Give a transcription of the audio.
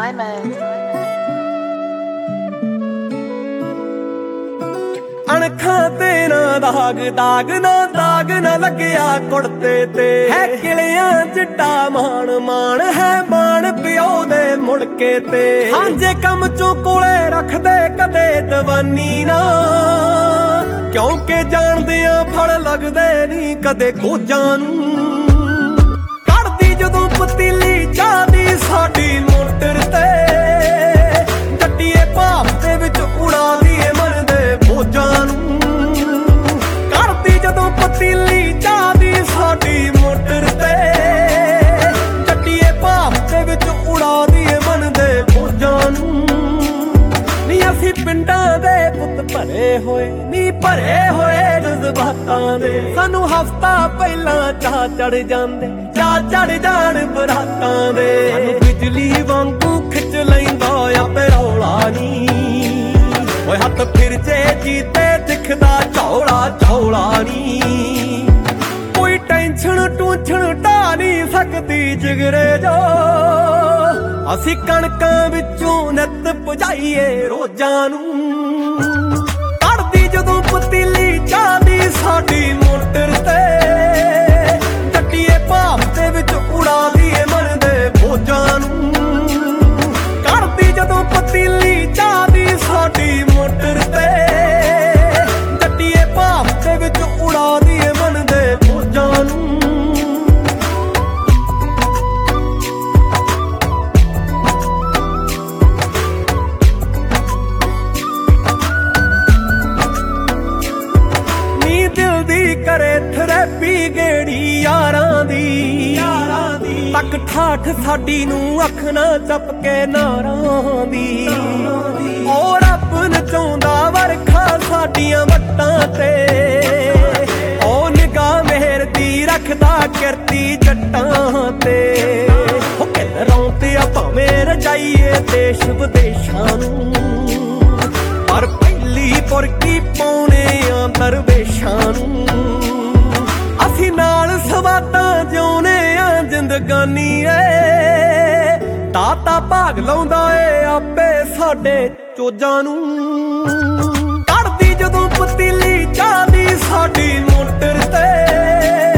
Simon. ਅਣਖਾਂ ਤੇ ਨਾ ਦਾਗ ਦਾਗ ਨਾ ਲੱਗਿਆ ਕੁੜਤੇ ਤੇ ਹੈ ਕਿਲਿਆਂ ਚਿੱਟਾ ਮਾਣ ਮਾਣ ਹੈ ਮਾਣ ਪਿਓ ਦੇ ਮੁੜਕੇ ਤੇ ਹਾਂਜੇ ਕੰਮ ਚੋਂ ਕੋਲੇ ਰੱਖਦੇ ਕਦੇ ਦਵਾਨੀ ਨਾ ਕਿਉਂਕਿ ਜਾਣਦੇ ਆ ਫਲ ਲੱਗਦੇ ਨਹੀਂ ਕਦੇ ਕੋਜਾਂ ਨੂੰ ਕੱਢਦੀ ਜਦੋਂ ਪਤੀਲੀ ਚਾਹ ਦੀ ਸਾਡੀ ਮੋਟਰ ਤੇ ਜੱਟੀਏ ਭਾਪ ਦੇ ਵਿੱਚ ਉਡਾਦੀ ਏ ਮਨ ਦੇ ਬੋਝਾਂ ਨੂੰ ਕੱਢਦੀ ਜਦੋਂ ਪਤੀਲੀ ਚਾਹ ਦੀ ਸਾਡੀ ਮੋਟਰ ਤੇ ਜੱਟੀਏ ਭਾਪ ਦੇ ਵਿੱਚ ਉਡਾਦੀ ਏ ਮਨ ਦੇ ਬੋਝਾਂ ਨੂੰ ਨੀ ਅਸੀਂ ਪਿੰਡਾਂ ਦੇ ਪੁੱਤ ਭਰੇ ਹੋਏ ਨੀ ਭਰੇ ਹੋਏ ਜਜ਼ਬਾਤਾਂ ਦੇ ਸਾਨੂੰ ਹਫ਼ਤਾ ਪਹਿਲਾਂ ਚਾਹ ਚੜ ਜਾਂਦੇ ਚਾਹ ਚੜ ਜਾਣ ਬਰਾਤਾਂ ਦੇ ਸਾਨੂੰ ਬਿਜਲੀ ਵਾਂਗੂ ਖਿੱਚ ਲੈਂਦਾ ਆਪੇ ਰੌਲਾ ਨੀ ਓਏ ਹੱਥ ਫਿਰ ਜੇ ਜੀਤੇ ਦਿਖਦਾ ਝੌਲਾ ਨੀ ਕੋਈ ਟੈਨਸ਼ਨ ਟੂਛਣ ਢਾ ਨਹੀਂ ਸਕਦੀ ਜਿਗਰੇ ਜੋ ਅਸੀਂ ਕਣਕਾਂ ਵਿੱਚੋਂ ਨਿੱਤ ਭਜਾਈਏ ਰੋਜ਼ਾਂ ਨੂੰ ਕੱਢਦੀ ਜਦੋਂ ਪਤੀਲੀ ਚਾਹ ਦੀ ਸਾਡੀ ਮੋਟਰ ਤੇ ਜੱਟੀਏ ਭਾਪ ਦੇ ਵਿੱਚ ਉਡਾਦੀ ਏ ਮਨ ਦੇ ਬੋਝਾਂ ਨੂੰ ਕੱਢਦੀ ਜਦੋਂ ਪਤੀਲੀ ਚਾਹ ਦੀ ਸਾਡੀ ਮੋਟਰ ਤੇ ਜੱਟੀਏ ਭਾਪ ਦੇ ਵਿੱਚ ਉਡਾਦੀ ਏ ਮਨ ਦੇ ਬੋਝਾਂ ਨੂੰ ਦਿਲ ਦੀ ਕਰੇ ਥਰੈਪੀ ਗੇੜੀ ਯਾਰਾਂ ਦੀ ਤੱਕ ਠਾਠ ਸਾਡੀ ਨੂੰ ਅੱਖ ਨਾ ਚੱਪਕੇ ਨਾਰਾਂ ਦੀ ਓ ਰੱਬ ਨਚਾਉਂਦਾ ਵਰਖਾ ਸਾਡੀਆਂ ਵੱਟਾਂ ਤੇ ਓ ਨਿਗਾਹ ਮਿਹਰ ਦੀ ਰੱਖਦਾ ਕਿਰਤੀ ਜੱਟਾਂ ਤੇ ਓ ਕਿਧਰੋਂ ਤੇ ਆ ਭਾਵੇਂ ਰਜਾਈਏ ਦੇਸ਼ ਵਿਦੇਸ਼ਾਂ ਨੂੰ ਪਰ ਪਹਿਲੀ ਪੁਰਕੀ ਪਾਉਣੇ ਆ ਦਰਵੇਸ਼ਾਂ ਨੂੰ ਅਸੀਂ ਨਾਲ ਸਵਾਤਾਂ ਜਿਉਣੇ ਆ ਜ਼ਿੰਦਗਾਨੀ ਏ ਦਾਤਾ ਭਾਗ ਲਾਉਂਦਾ ਏ ਆਪੇ ਸਾਡੇ ਚੋਜਾਂ ਨੂੰ ਕੱਢਦੀ ਜਦੋਂ ਪਤੀਲੀ ਚਾਹ ਦੀ ਸਾਡੀ ਮੋਟਰ ਤੇ